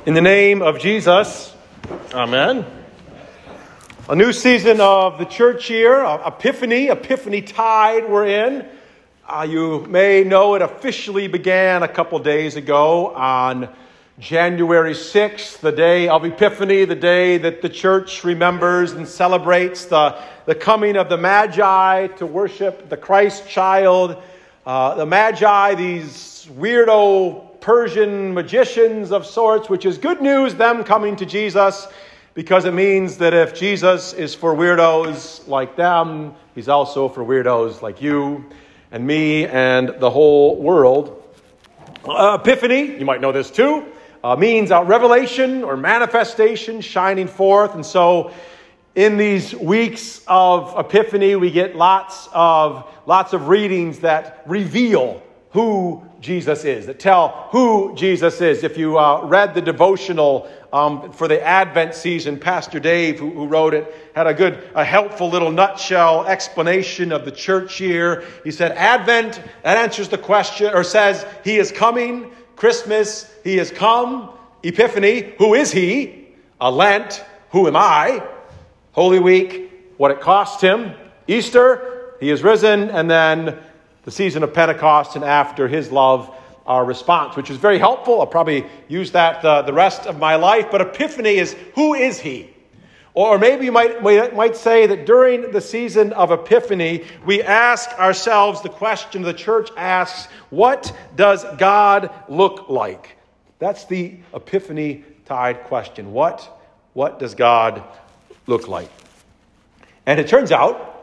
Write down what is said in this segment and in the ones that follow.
In the name of Jesus, amen. A new season of the church year, Epiphany tide we're in. You may know it officially began a couple days ago on January 6th, the day of Epiphany, the day that the church remembers and celebrates the coming of the Magi to worship the Christ child. The Magi, these weirdo Persian magicians of sorts, which is good news, them coming to Jesus, because it means that if Jesus is for weirdos like them, he's also for weirdos like you and me and the whole world. Epiphany, you might know this too, means revelation or manifestation, shining forth. And so in these weeks of Epiphany, we get lots of readings that reveal who Jesus is, that tell who Jesus is. If you read the devotional for the Advent season, Pastor Dave, who wrote it, had a helpful little nutshell explanation of the church year. He said, Advent, that answers the question, or says, He is coming. Christmas, He has come. Epiphany, who is He? Lent, who am I? Holy Week, what it cost Him. Easter, He is risen. And then the season of Pentecost, and after His love, our response, which is very helpful. I'll probably use that the rest of my life. But Epiphany is, who is He? Or maybe you might say that during the season of Epiphany, we ask ourselves the question the church asks, what does God look like? That's the Epiphany tide question. What does God look like? And it turns out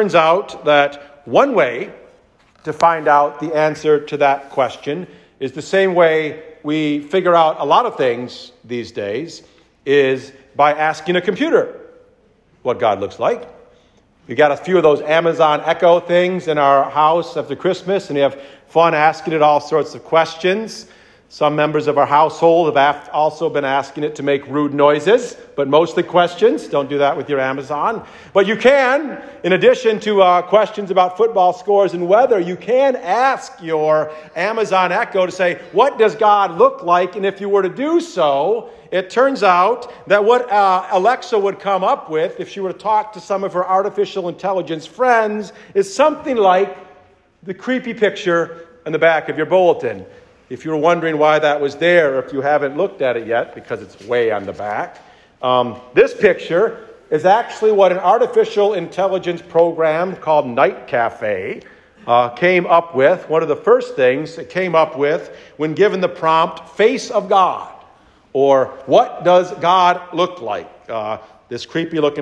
that one way to find out the answer to that question is the same way we figure out a lot of things these days, is by asking a computer what God looks like. We got a few of those Amazon Echo things in our house after Christmas, and we have fun asking it all sorts of questions. Some members of our household have also been asking it to make rude noises, but mostly questions. Don't do that with your Amazon. But you can, in addition to questions about football scores and weather, you can ask your Amazon Echo to say, what does God look like? And if you were to do so, it turns out that what Alexa would come up with, if she were to talk to some of her artificial intelligence friends, is something like the creepy picture in the back of your bulletin. If you're wondering why that was there, or if you haven't looked at it yet, because it's way on the back, this picture is actually what an artificial intelligence program called Night Cafe came up with. One of the first things it came up with when given the prompt, face of God, or what does God look like? This creepy looking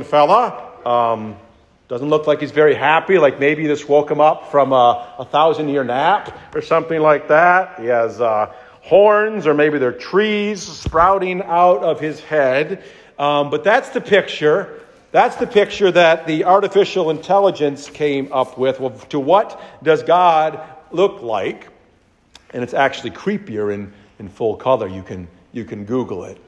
fella doesn't look like he's very happy, like maybe you just woke him up from a 1,000-year nap or something like that. He has horns, or maybe they're trees sprouting out of his head. But that's the picture. That's the picture that the artificial intelligence came up with. Well, to what does God look like? And it's actually creepier in full color. You can Google it.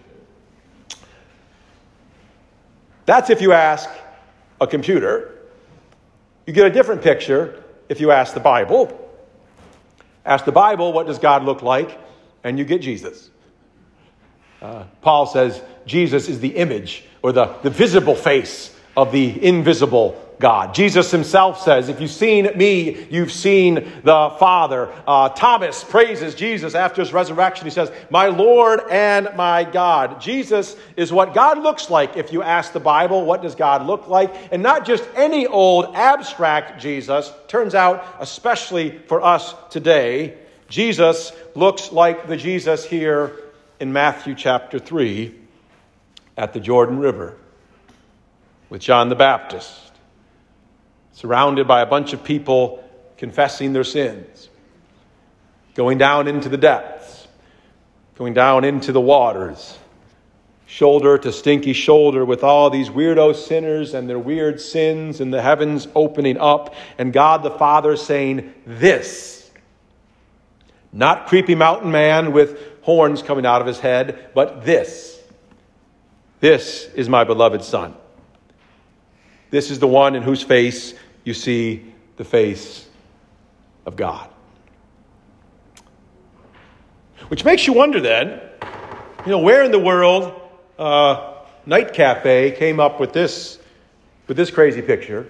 That's if you ask a computer. You get a different picture if you ask the Bible. Ask the Bible, what does God look like? And you get Jesus. Paul says Jesus is the image, or the visible face of the invisible God. Jesus himself says, if you've seen me, you've seen the Father. Thomas praises Jesus after his resurrection. He says, my Lord and my God. Jesus is what God looks like. If you ask the Bible, what does God look like? And not just any old abstract Jesus. Turns out, especially for us today, Jesus looks like the Jesus here in Matthew chapter 3 at the Jordan River with John the Baptist, surrounded by a bunch of people confessing their sins, going down into the depths, going down into the waters, shoulder to stinky shoulder with all these weirdo sinners and their weird sins, and the heavens opening up, and God the Father saying, this, not creepy mountain man with horns coming out of his head, but this is my beloved Son. This is the one in whose face you see the face of God. Which makes you wonder then, Where in the world Night Cafe came up with this crazy picture?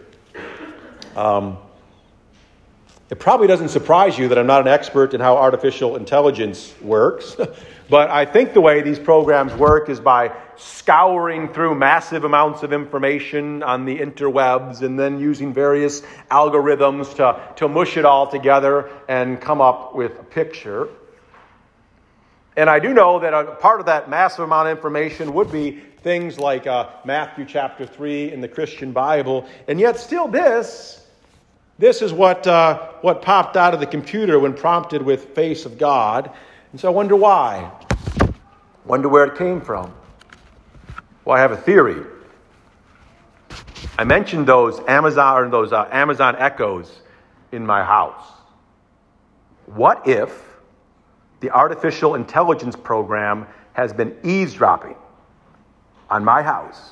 It probably doesn't surprise you that I'm not an expert in how artificial intelligence works, but I think the way these programs work is by scouring through massive amounts of information on the interwebs and then using various algorithms to mush it all together and come up with a picture. And I do know that a part of that massive amount of information would be things like Matthew chapter 3 in the Christian Bible, and yet still this is what popped out of the computer when prompted with face of God. And so I wonder why. Wonder where it came from. Well, I have a theory. I mentioned those Amazon Echoes in my house. What if the artificial intelligence program has been eavesdropping on my house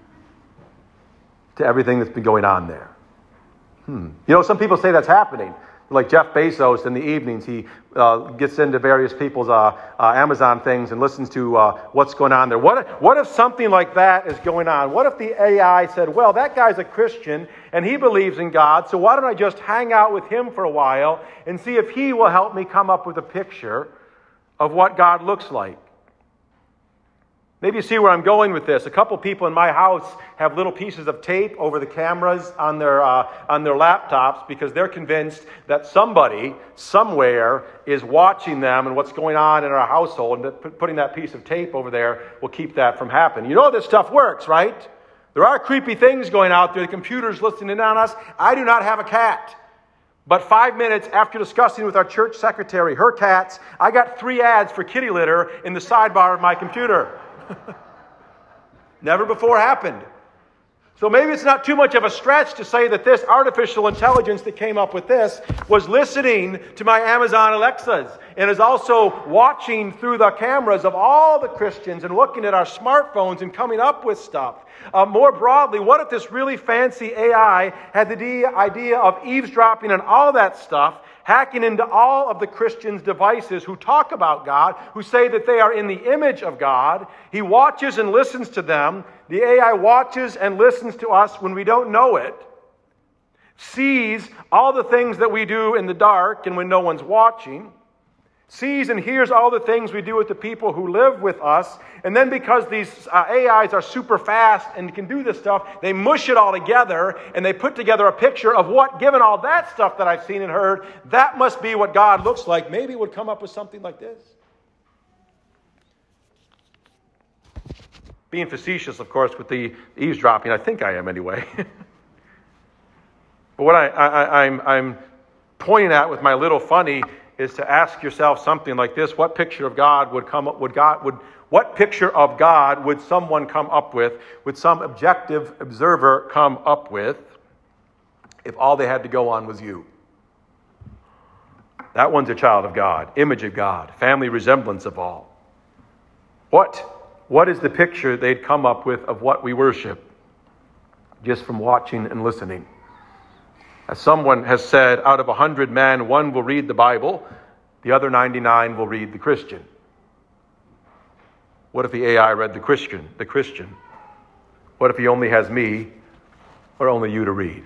to everything that's been going on there? Some people say that's happening. Like Jeff Bezos in the evenings, he gets into various people's Amazon things and listens to what's going on there. What if something like that is going on? What if the AI said, well, that guy's a Christian and he believes in God, so why don't I just hang out with him for a while and see if he will help me come up with a picture of what God looks like? Maybe you see where I'm going with this. A couple people in my house have little pieces of tape over the cameras on their laptops because they're convinced that somebody, somewhere, is watching them and what's going on in our household, and that putting that piece of tape over there will keep that from happening. You know this stuff works, right? There are creepy things going out there. The computer's listening in on us. I do not have a cat. But 5 minutes after discussing with our church secretary her cats, I got 3 ads for kitty litter in the sidebar of my computer. Never before happened. So maybe it's not too much of a stretch to say that this artificial intelligence that came up with this was listening to my Amazon Alexas and is also watching through the cameras of all the Christians and looking at our smartphones and coming up with stuff. More broadly, what if this really fancy AI had the idea of eavesdropping on all that stuff, hacking into all of the Christians' devices who talk about God, who say that they are in the image of God. He watches and listens to them. The AI watches and listens to us when we don't know it, sees all the things that we do in the dark and when no one's watching, sees and hears all the things we do with the people who live with us, and then because these AIs are super fast and can do this stuff, they mush it all together and they put together a picture of what, given all that stuff that I've seen and heard, that must be what God looks like. Maybe it would come up with something like this. Being facetious, of course, with the eavesdropping. I think I am anyway. But what I'm pointing at with my little funny is to ask yourself something like this: what picture of God what picture of God would someone come up with? Would some objective observer come up with if all they had to go on was you? That one's a child of God, image of God, family resemblance of all. What is the picture they'd come up with of what we worship just from watching and listening? As someone has said, out of 100 men, 1 will read the Bible, the other 99 will read the Christian. What if the AI read the Christian? What if he only has me or only you to read?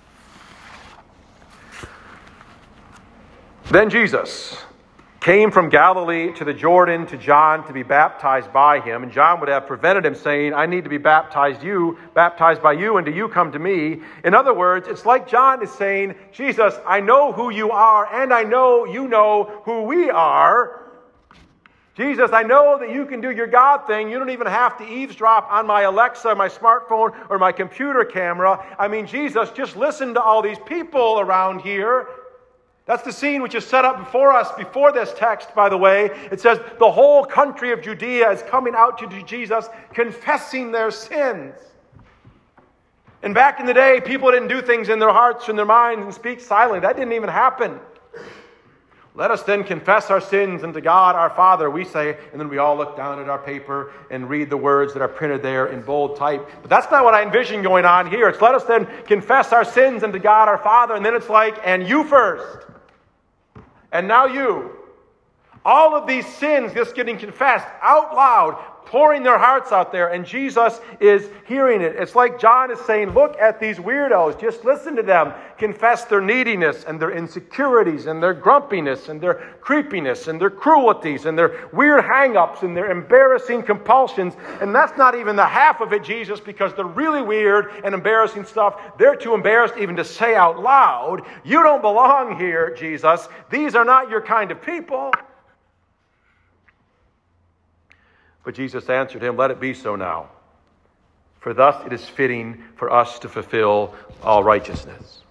Then Jesus came from Galilee to the Jordan to John to be baptized by him. And John would have prevented him, saying, I need to be baptized by you, and do you come to me? In other words, it's like John is saying, Jesus, I know who you are, and I know you know who we are. Jesus, I know that you can do your God thing. You don't even have to eavesdrop on my Alexa, my smartphone, or my computer camera. I mean, Jesus, just listen to all these people around here. That's the scene which is set up before us, before this text, by the way. It says the whole country of Judea is coming out to Jesus, confessing their sins. And back in the day, people didn't do things in their hearts and their minds and speak silently. That didn't even happen. Let us then confess our sins unto God our Father, we say, and then we all look down at our paper and read the words that are printed there in bold type. But that's not what I envision going on here. It's let us then confess our sins unto God our Father, and then it's like, and you first. And now you. All of these sins just getting confessed out loud, pouring their hearts out there, and Jesus is hearing it. It's like John is saying, look at these weirdos. Just listen to them confess their neediness and their insecurities and their grumpiness and their creepiness and their cruelties and their weird hang-ups and their embarrassing compulsions. And that's not even the half of it, Jesus, because the really weird and embarrassing stuff, they're too embarrassed even to say out loud. You don't belong here, Jesus. These are not your kind of people. But Jesus answered him, let it be so now. For thus it is fitting for us to fulfill all righteousness.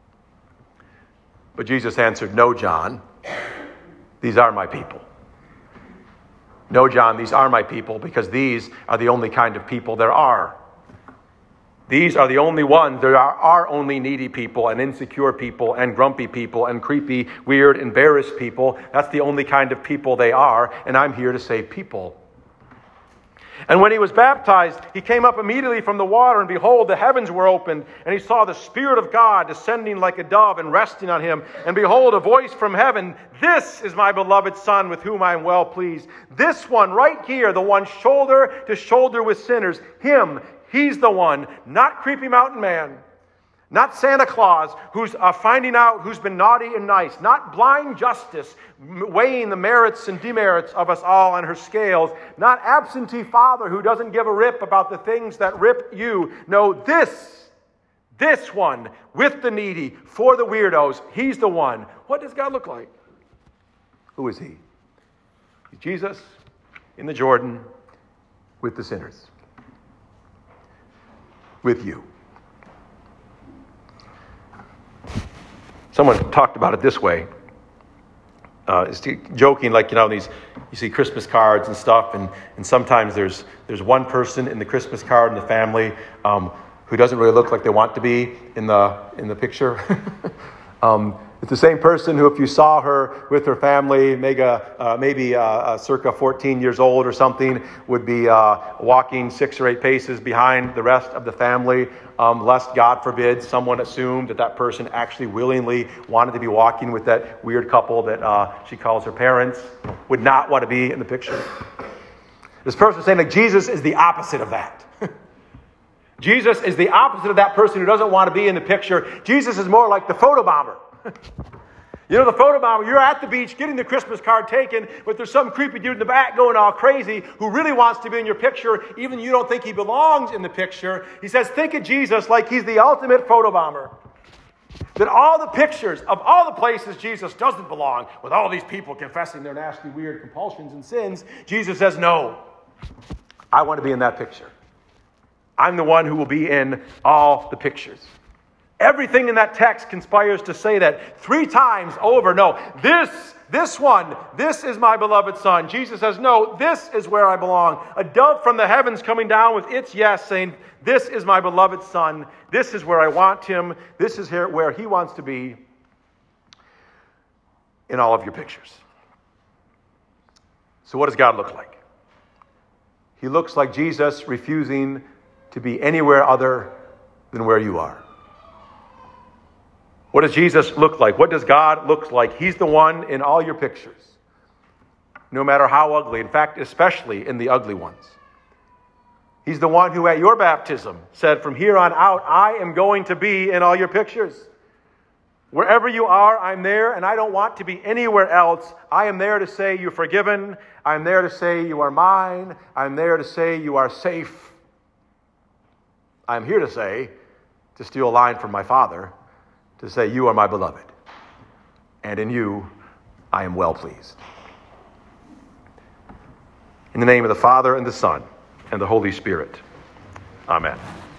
But Jesus answered, no, John, these are my people. No, John, these are my people, because these are the only kind of people there are. These are the only ones. There are only needy people and insecure people and grumpy people and creepy, weird, embarrassed people. That's the only kind of people they are, and I'm here to save people. And when he was baptized, he came up immediately from the water, and behold, the heavens were opened, and he saw the Spirit of God descending like a dove and resting on him. And behold, a voice from heaven, this is my beloved Son, with whom I am well pleased. This one right here, the one shoulder to shoulder with sinners, him, he's the one, not creepy mountain man. Not Santa Claus, who's finding out who's been naughty and nice. Not blind justice, weighing the merits and demerits of us all on her scales. Not absentee father who doesn't give a rip about the things that rip you. No, this one, with the needy, for the weirdos, he's the one. What does God look like? Who is he? He's Jesus in the Jordan with the sinners. With you. Someone talked about it this way, joking, like, you see Christmas cards and stuff, and sometimes there's one person in the Christmas card in the family who doesn't really look like they want to be in the picture. It's the same person who, if you saw her with her family, maybe circa 14 years old or something, would be walking 6 or 8 paces behind the rest of the family, lest, God forbid, someone assumed that person actually willingly wanted to be walking with that weird couple that she calls her parents, would not want to be in the picture. This person is saying, like, Jesus is the opposite of that. Jesus is the opposite of that person who doesn't want to be in the picture. Jesus is more like the photobomber. You know, the photobomber, you're at the beach getting the Christmas card taken, but there's some creepy dude in the back going all crazy who really wants to be in your picture, even you don't think he belongs in the picture. He says, think of Jesus like he's the ultimate photobomber. That all the pictures of all the places Jesus doesn't belong, with all these people confessing their nasty, weird compulsions and sins, Jesus says, no, I want to be in that picture. I'm the one who will be in all the pictures. Everything in that text conspires to say that 3 times over. No, this one, this is my beloved Son. Jesus says, no, this is where I belong. A dove from the heavens coming down with its yes, saying, this is my beloved Son. This is where I want him. This is where he wants to be in all of your pictures. So what does God look like? He looks like Jesus refusing to be anywhere other than where you are. What does Jesus look like? What does God look like? He's the one in all your pictures, no matter how ugly. In fact, especially in the ugly ones. He's the one who at your baptism said, from here on out, I am going to be in all your pictures. Wherever you are, I'm there, and I don't want to be anywhere else. I am there to say you're forgiven. I'm there to say you are mine. I'm there to say you are safe. I'm here to say, to steal a line from my Father, to say, you are my beloved, and in you I am well pleased. In the name of the Father, and the Son, and the Holy Spirit. Amen.